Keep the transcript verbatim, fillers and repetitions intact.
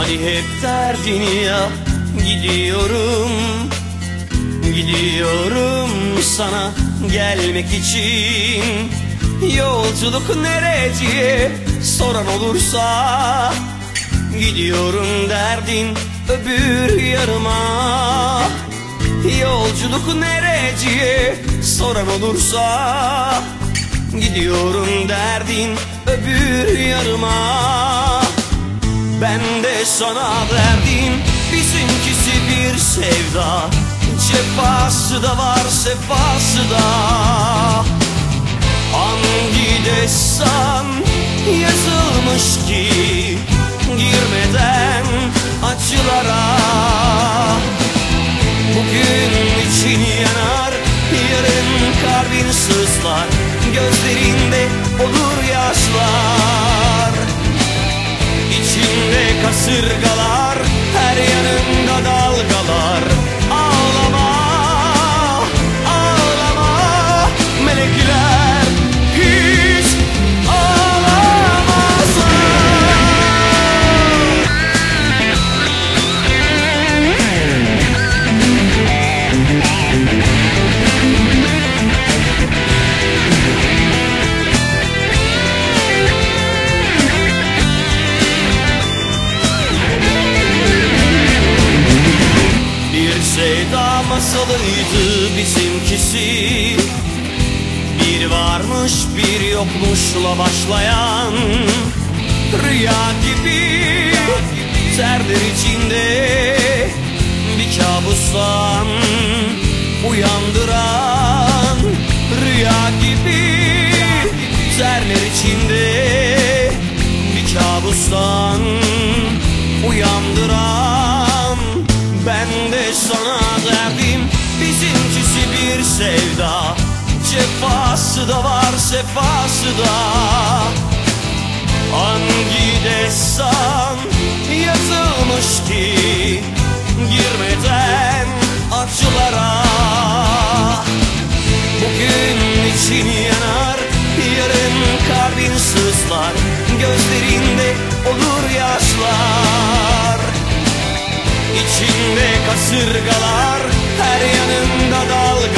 Hali hep derdini yap. Gidiyorum, gidiyorum sana gelmek için. Yolculuk nereye soran olursa, gidiyorum derdin öbür yarıma. Yolculuk nereye soran olursa, gidiyorum derdin öbür yarıma. Ben de sana verdim, bizimkisi bir sevda. Cefası da var, sefası da. Hangi destan yazılmış ki girmeden acılara. Bugün için yanar, yarın kalbin sızlar. Gözlerinde olur yaşlar. İçinde kasırgalar, her yanında dalgalar. Ağlama, ağlama, melekler hiç ağlamazlar. Sevda masalıydı bizimkisi. Bir varmış bir yokmuşla başlayan rüya gibi, terler içinde bir kabustan uyandıran. Rüya gibi, terler içinde bir kabustan uyandıran. Ben de sana derdim, bizimkisi bir sevda. Cefası da var, sefası da. Hangi destan yazılmış ki girmeden acılara. Bugün için yanar, yarın kalbin sızlar. Gözlerinde olur yaşlar. İçinde kasırgalar, her yanında dalga.